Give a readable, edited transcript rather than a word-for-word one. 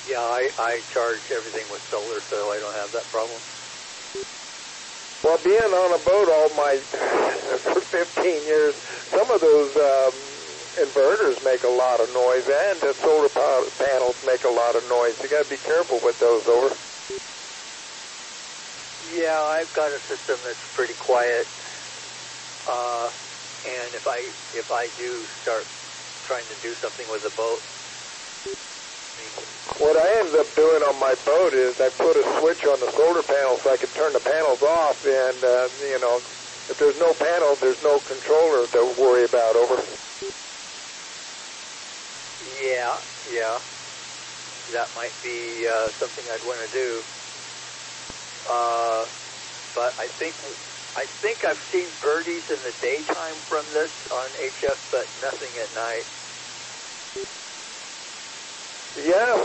Yeah, I charge everything with solar, so I don't have that problem. Well, being on a boat all my for 15 years, some of those inverters make a lot of noise, and the solar panels make a lot of noise. You got to be careful with those. Over. Yeah, I've got a system that's pretty quiet, and if I do start trying to do something with the boat. What I ended up doing on my boat is I put a switch on the solar panel so I could turn the panels off, and if there's no panel, there's no controller to worry about. Over. Yeah, that might be something I'd want to do. But I think I've seen birdies in the daytime from this on HF, but nothing at night. Yeah.